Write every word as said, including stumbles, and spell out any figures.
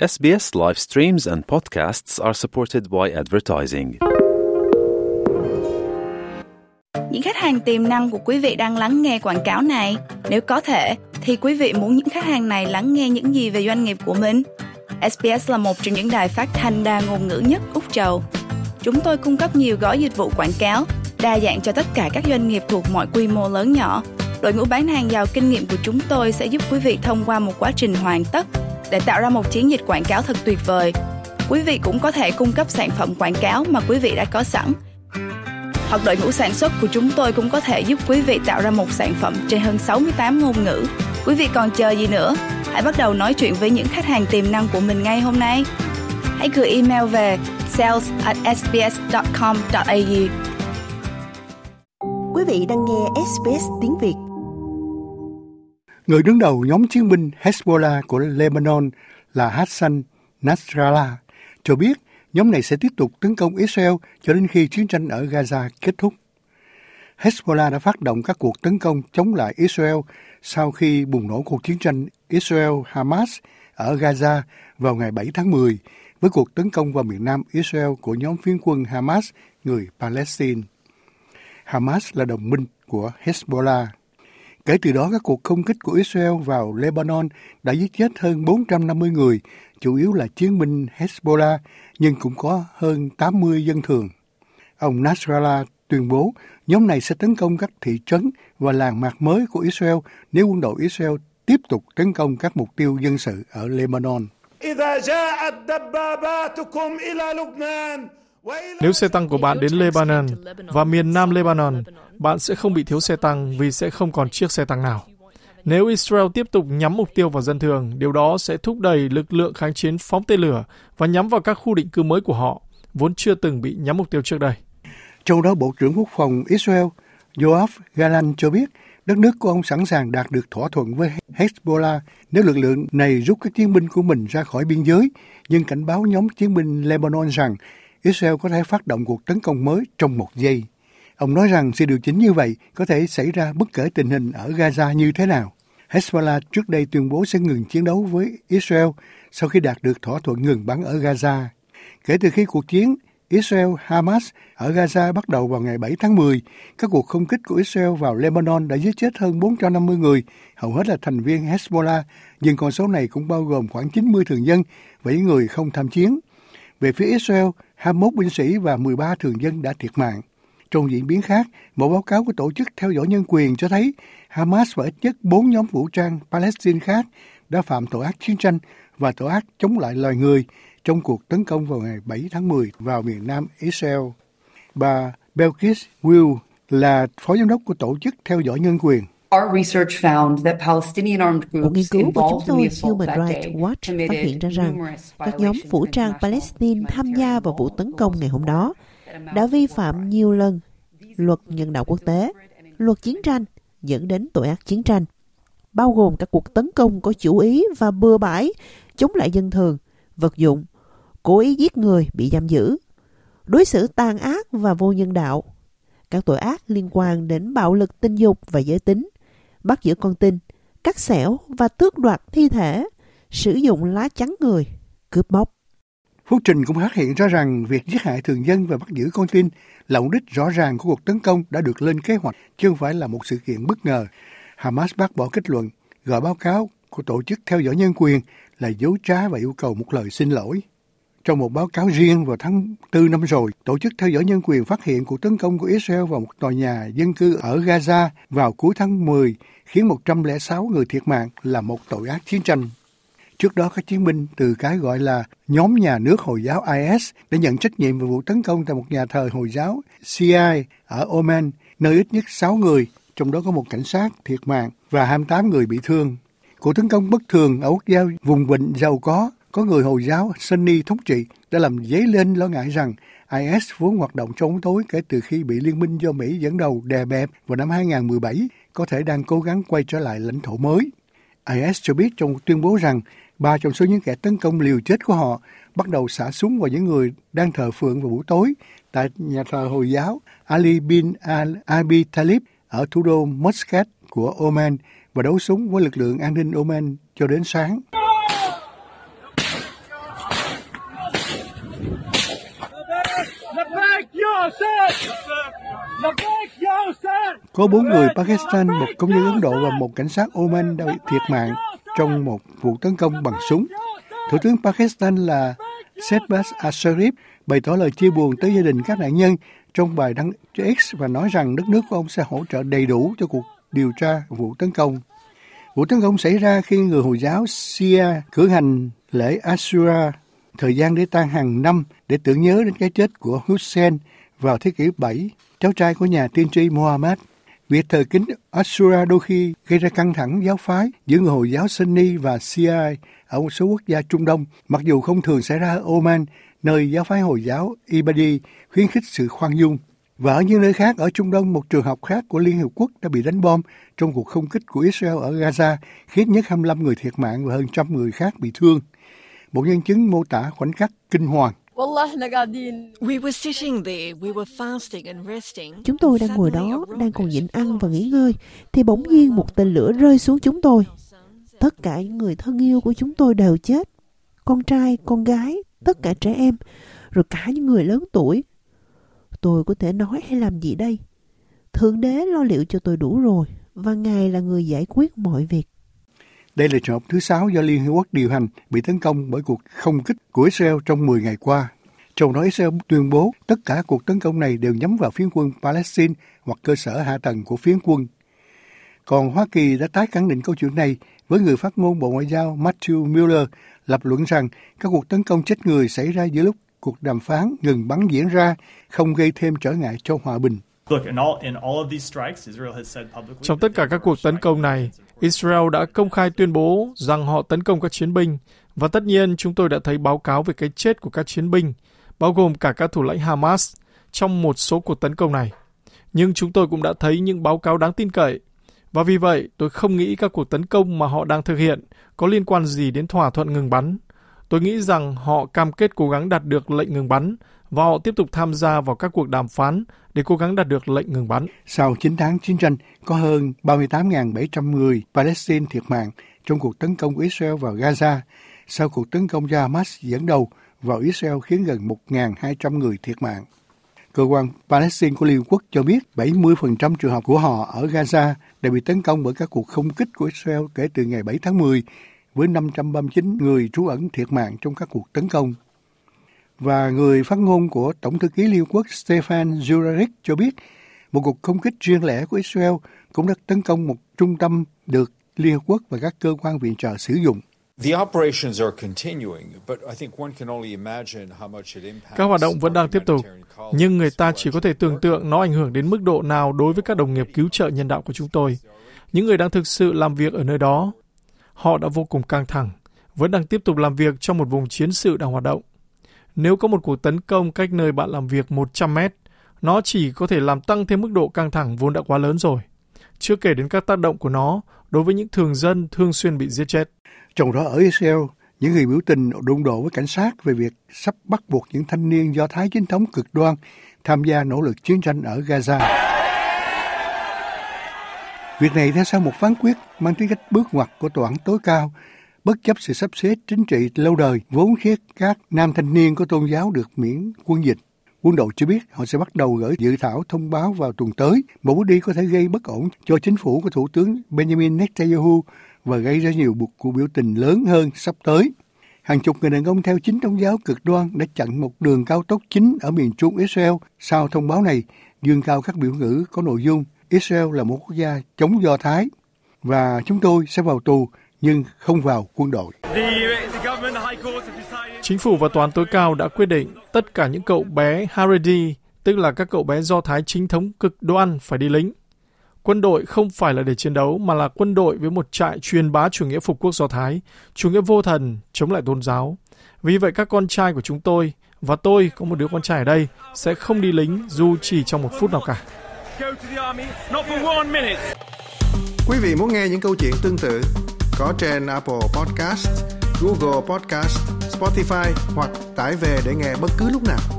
S B S live streams and podcasts are supported by advertising. Những khách hàng tiềm năng của quý vị đang lắng nghe quảng cáo này. Nếu có thể, thì quý vị muốn những khách hàng này lắng nghe những gì về doanh nghiệp của mình? S B S là một trong những đài phát thanh đa ngôn ngữ nhất Úc Châu. Chúng tôi cung cấp nhiều gói dịch vụ quảng cáo, đa dạng cho tất cả các doanh nghiệp thuộc mọi quy mô lớn nhỏ. Đội ngũ bán hàng giàu kinh nghiệm của chúng tôi sẽ giúp quý vị thông qua một quá trình hoàn tất để tạo ra một chiến dịch quảng cáo thật tuyệt vời. Quý vị cũng có thể cung cấp sản phẩm quảng cáo mà quý vị đã có sẵn. Hoặc đội ngũ sản xuất của chúng tôi cũng có thể giúp quý vị tạo ra một sản phẩm trên hơn sáu mươi tám ngôn ngữ. Quý vị còn chờ gì nữa? Hãy bắt đầu nói chuyện với những khách hàng tiềm năng của mình ngay hôm nay. Hãy gửi email về sales at s b s dot com dot a u. Quý vị đang nghe ét bê ét tiếng Việt. Người đứng đầu nhóm chiến binh Hezbollah của Lebanon là Hassan Nasrallah cho biết nhóm này sẽ tiếp tục tấn công Israel cho đến khi chiến tranh ở Gaza kết thúc. Hezbollah đã phát động các cuộc tấn công chống lại Israel sau khi bùng nổ cuộc chiến tranh Israel-Hamas ở Gaza vào ngày bảy tháng mười với cuộc tấn công vào miền nam Israel của nhóm phiến quân Hamas, người Palestine. Hamas là đồng minh của Hezbollah. Kể từ đó, các cuộc không kích của Israel vào Lebanon đã giết chết hơn bốn trăm năm mươi người, chủ yếu là chiến binh Hezbollah, nhưng cũng có hơn tám mươi dân thường. Ông Nasrallah tuyên bố nhóm này sẽ tấn công các thị trấn và làng mạc mới của Israel nếu quân đội Israel tiếp tục tấn công các mục tiêu dân sự ở Lebanon. Nếu xe tăng của bạn đến Lebanon và miền nam Lebanon, bạn sẽ không bị thiếu xe tăng vì sẽ không còn chiếc xe tăng nào. Nếu Israel tiếp tục nhắm mục tiêu vào dân thường, điều đó sẽ thúc đẩy lực lượng kháng chiến phóng tên lửa và nhắm vào các khu định cư mới của họ, vốn chưa từng bị nhắm mục tiêu trước đây. Trong đó, Bộ trưởng Quốc phòng Israel Yoav Gallant cho biết đất nước của ông sẵn sàng đạt được thỏa thuận với Hezbollah nếu lực lượng này rút các chiến binh của mình ra khỏi biên giới, nhưng cảnh báo nhóm chiến binh Lebanon rằng Israel có thể phát động cuộc tấn công mới trong một giây. Ông nói rằng sự điều chỉnh như vậy có thể xảy ra bất kể tình hình ở Gaza như thế nào. Hezbollah trước đây tuyên bố sẽ ngừng chiến đấu với Israel sau khi đạt được thỏa thuận ngừng bắn ở Gaza. Kể từ khi cuộc chiến Israel-Hamas ở Gaza bắt đầu vào ngày bảy tháng mười, các cuộc không kích của Israel vào Lebanon đã giết chết hơn bốn trăm năm mươi người, hầu hết là thành viên Hezbollah, nhưng con số này cũng bao gồm khoảng chín mươi thường dân và những người không tham chiến. Về phía Israel, hai mươi mốt binh sĩ và mười ba thường dân đã thiệt mạng. Trong diễn biến khác, một báo cáo của Tổ chức Theo dõi Nhân quyền cho thấy Hamas và ít nhất bốn nhóm vũ trang Palestine khác đã phạm tội ác chiến tranh và tội ác chống lại loài người trong cuộc tấn công vào ngày bảy tháng mười vào miền nam Israel. Bà Belkis Will là phó giám đốc của Tổ chức Theo dõi Nhân quyền. Một nghiên cứu của chúng tôi, Human Rights Watch, phát hiện ra rằng các nhóm vũ trang Palestine tham gia vào vụ tấn công ngày hôm đó đã vi phạm nhiều lần luật nhân đạo quốc tế, luật chiến tranh dẫn đến tội ác chiến tranh, bao gồm các cuộc tấn công có chủ ý và bừa bãi chống lại dân thường, vật dụng, cố ý giết người bị giam giữ, đối xử tàn ác và vô nhân đạo, các tội ác liên quan đến bạo lực tình dục và giới tính, bắt giữ con tin, cắt xẻo và tước đoạt thi thể, sử dụng lá chắn người, cướp bóc. Phúc trình cũng phát hiện ra rằng việc giết hại thường dân và bắt giữ con tin là mục đích rõ ràng của cuộc tấn công đã được lên kế hoạch, chứ không phải là một sự kiện bất ngờ. Hamas bác bỏ kết luận, gọi báo cáo của Tổ chức Theo dõi Nhân quyền là dối trá và yêu cầu một lời xin lỗi. Trong một báo cáo riêng vào tháng tư năm rồi, Tổ chức Theo dõi Nhân quyền phát hiện cuộc tấn công của Israel vào một tòa nhà dân cư ở Gaza vào cuối tháng mười khiến một trăm lẻ sáu người thiệt mạng là một tội ác chiến tranh. Trước đó, các chiến binh từ cái gọi là nhóm nhà nước Hồi giáo I S đã nhận trách nhiệm về vụ tấn công tại một nhà thờ Hồi giáo Shia ở Oman, nơi ít nhất sáu người, trong đó có một cảnh sát thiệt mạng và hai mươi tám người bị thương. Cuộc tấn công bất thường ở quốc gia vùng vịnh giàu có, có người Hồi giáo Sunni thống trị đã làm dấy lên lo ngại rằng I S vốn hoạt động trong bóng tối kể từ khi bị liên minh do Mỹ dẫn đầu đè bẹp vào năm hai không một bảy, có thể đang cố gắng quay trở lại lãnh thổ mới. I S cho biết trong một tuyên bố rằng ba trong số những kẻ tấn công liều chết của họ bắt đầu xả súng vào những người đang thờ phượng vào buổi tối tại nhà thờ Hồi giáo Ali bin al-Abi Talib ở thủ đô Muscat của Oman và đấu súng với lực lượng an ninh Oman cho đến sáng. Có bốn người Pakistan, một công dân Ấn Độ và một cảnh sát Oman đã bị thiệt mạng trong một vụ tấn công bằng súng. Thủ tướng Pakistan là Shehbaz Sharif bày tỏ lời chia buồn tới gia đình các nạn nhân trong bài đăng trên X và nói rằng đất nước của ông sẽ hỗ trợ đầy đủ cho cuộc điều tra vụ tấn công. Vụ tấn công xảy ra khi người Hồi giáo Shia cử hành lễ Ashura, thời gian để tang hàng năm để tưởng nhớ đến cái chết của Hussein vào thế kỷ bảy, cháu trai của nhà tiên tri Muhammad. Việc thờ kính Ashura đôi khi gây ra căng thẳng giáo phái giữa người Hồi giáo Sunni và Shia ở một số quốc gia Trung Đông, mặc dù không thường xảy ra ở Oman, nơi giáo phái Hồi giáo Ibadi khuyến khích sự khoan dung. Và ở những nơi khác ở Trung Đông, một trường học khác của Liên Hiệp Quốc đã bị đánh bom trong cuộc không kích của Israel ở Gaza, khiến ít nhất hai mươi lăm người thiệt mạng và hơn trăm người khác bị thương. Một nhân chứng mô tả khoảnh khắc kinh hoàng. Chúng tôi đang ngồi đó, đang còn nhịn ăn và nghỉ ngơi, thì bỗng nhiên một tên lửa rơi xuống chúng tôi. Tất cả những người thân yêu của chúng tôi đều chết. Con trai, con gái, tất cả trẻ em, rồi cả những người lớn tuổi. Tôi có thể nói hay làm gì đây? Thượng đế lo liệu cho tôi đủ rồi, và Ngài là người giải quyết mọi việc. Đây là trường hợp thứ sáu do Liên Hiệp Quốc điều hành bị tấn công bởi cuộc không kích của Israel trong mười ngày qua. Trong đó Israel tuyên bố tất cả cuộc tấn công này đều nhắm vào phiến quân Palestine hoặc cơ sở hạ tầng của phiến quân. Còn Hoa Kỳ đã tái khẳng định câu chuyện này với người phát ngôn Bộ Ngoại giao Matthew Miller lập luận rằng các cuộc tấn công chết người xảy ra giữa lúc cuộc đàm phán ngừng bắn diễn ra, không gây thêm trở ngại cho hòa bình. Trong tất cả các cuộc tấn công này, Israel đã công khai tuyên bố rằng họ tấn công các chiến binh, và tất nhiên chúng tôi đã thấy báo cáo về cái chết của các chiến binh, bao gồm cả các thủ lãnh Hamas, trong một số cuộc tấn công này. Nhưng chúng tôi cũng đã thấy những báo cáo đáng tin cậy, và vì vậy tôi không nghĩ các cuộc tấn công mà họ đang thực hiện có liên quan gì đến thỏa thuận ngừng bắn. Tôi nghĩ rằng họ cam kết cố gắng đạt được lệnh ngừng bắn và họ tiếp tục tham gia vào các cuộc đàm phán để cố gắng đạt được lệnh ngừng bắn. Sau chín tháng chiến tranh, có hơn ba mươi tám nghìn bảy trăm người Palestine thiệt mạng trong cuộc tấn công của Israel vào Gaza, sau cuộc tấn công do Hamas dẫn đầu vào Israel khiến gần một nghìn hai trăm người thiệt mạng. Cơ quan Palestine của Liên Hợp Quốc cho biết bảy mươi phần trăm trường học của họ ở Gaza đã bị tấn công bởi các cuộc không kích của Israel kể từ ngày bảy tháng mười, với năm trăm ba mươi chín người trú ẩn thiệt mạng trong các cuộc tấn công. Và người phát ngôn của Tổng thư ký Liên Hợp Quốc Stefan Dujarric cho biết một cuộc không kích riêng lẻ của Israel cũng đã tấn công một trung tâm được Liên Hợp Quốc và các cơ quan viện trợ sử dụng. Các hoạt động vẫn đang tiếp tục, nhưng người ta chỉ có thể tưởng tượng nó ảnh hưởng đến mức độ nào đối với các đồng nghiệp cứu trợ nhân đạo của chúng tôi. Những người đang thực sự làm việc ở nơi đó, họ đã vô cùng căng thẳng, vẫn đang tiếp tục làm việc trong một vùng chiến sự đang hoạt động. Nếu có một cuộc tấn công cách nơi bạn làm việc một trăm mét, nó chỉ có thể làm tăng thêm mức độ căng thẳng vốn đã quá lớn rồi. Chưa kể đến các tác động của nó đối với những thường dân thường xuyên bị giết chết. Trong đó ở Israel, những người biểu tình đụng độ với cảnh sát về việc sắp bắt buộc những thanh niên Do Thái chính thống cực đoan tham gia nỗ lực chiến tranh ở Gaza. Việc này theo sau một phán quyết mang tính cách bước ngoặt của tòa án tối cao, bất chấp sự sắp xếp chính trị lâu đời vốn khiến các nam thanh niên có tôn giáo được miễn quân dịch. Quân đội cho biết họ sẽ bắt đầu gửi dự thảo thông báo vào tuần tới, một bước đi có thể gây bất ổn cho chính phủ của Thủ tướng Benjamin Netanyahu và gây ra nhiều cuộc biểu tình lớn hơn sắp tới. Hàng chục người đàn ông theo chính tôn giáo cực đoan đã chặn một đường cao tốc chính ở miền trung Israel. Sau thông báo này, dương cao các biểu ngữ có nội dung Israel là một quốc gia chống Do Thái và chúng tôi sẽ vào tù nhưng không vào quân đội. Chính phủ và tòa án tối cao đã quyết định tất cả những cậu bé Haredi, tức là các cậu bé Do Thái chính thống cực đoan phải đi lính. Quân đội không phải là để chiến đấu mà là quân đội với một trại truyền bá chủ nghĩa phục quốc Do Thái, chủ nghĩa vô thần, chống lại tôn giáo. Vì vậy các con trai của chúng tôi, và tôi có một đứa con trai ở đây, sẽ không đi lính dù chỉ trong một phút nào cả. Quý vị muốn nghe những câu chuyện tương tự có trên Apple Podcast, Google Podcast, Spotify hoặc tải về để nghe bất cứ lúc nào.